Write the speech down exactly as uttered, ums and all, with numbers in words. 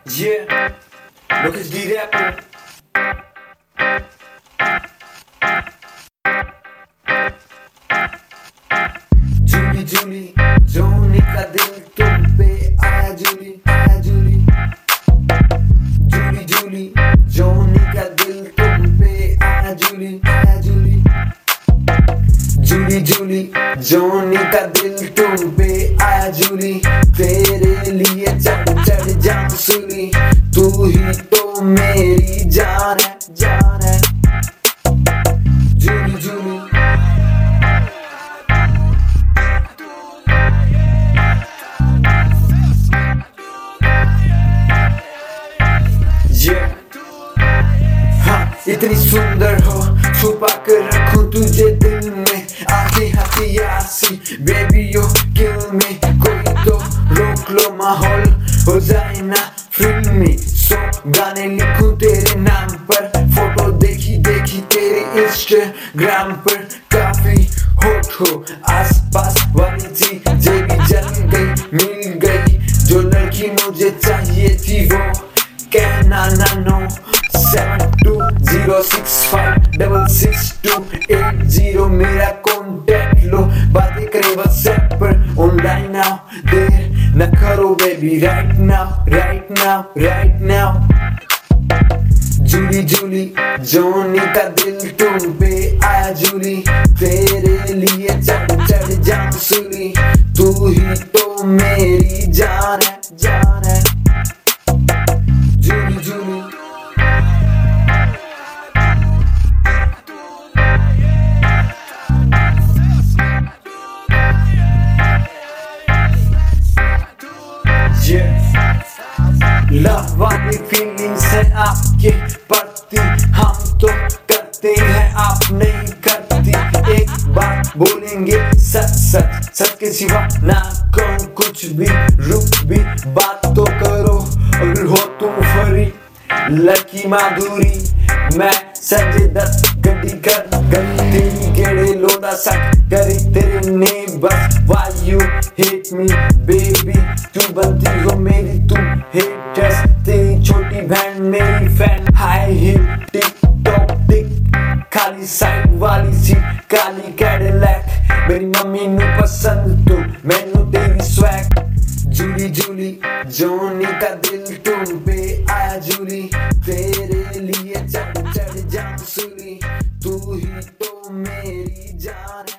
Yeah, look at the rapper. Jully Julie Johnny का दिल तुम पे आया जूली आया जूली जूली जूली जोनी का दिल तुम पे आया जूली आया जूली जूली जूली जोनी का दिल तुम पे आया जूली तेरे लिए चढ़ चढ़ जाऊं सूली तू ही तो मेरी जान है जान है जूली जूली Yeah. हाँ इतनी सुंदर हो छुपा कर रखूं तुझे दिल में आधी हथियासी बेबी यो किल में कोई तो रोक लो माहौल हो जाए ना फिल्मी सो गाने लिखूं तेरे नाम पर फोटो देखी देखी तेरे इंस्टाग्राम पर काफी हॉट हो आस पास वाली चीजें भी जल गई मिल गई जो लड़की मुझे चाहिए थी वो कहना ना no seven two zero six five double six two eight zero मेरा कॉन्टैक्ट लो बातें करे व्हाट्सएप पर ऑनलाइन नाउ देर न करो baby right now right now right now Julie Julie Johnny का दिल तुम पे आया जूली तेरे लिए चढ़ चढ़ जाऊं सूली तू ही तो मेरी जान है जान है जूली जूली लव वाली फीलिंग्स है आपके प्रति हम तो करते हैं आप नहीं करती एक बात बोलेंगे सच सच सच के सिवा ना कहूँ कुछ भी रुक भी बात तो करो अगर हो तुम फरी लकी माधुरी मैं संजय दत्त गड्डी कर गंदी गेड़े लोड़ा सक करे तेरे ने बस why you hate me baby तू बनती हो मेरी तुम haters तेरी छोटी बहन मेरी fan high heel tick tock tick खाली साइड वाली सीट काली कैडिलैक मेरी मम्मी नू पसंद तू मैनू तेरी स्वैग जूली जूली जोनी का दिल तुम पे आया जूली तेरे लिए चढ़ चढ़ जाऊं सूली तू ही तो मेरी जान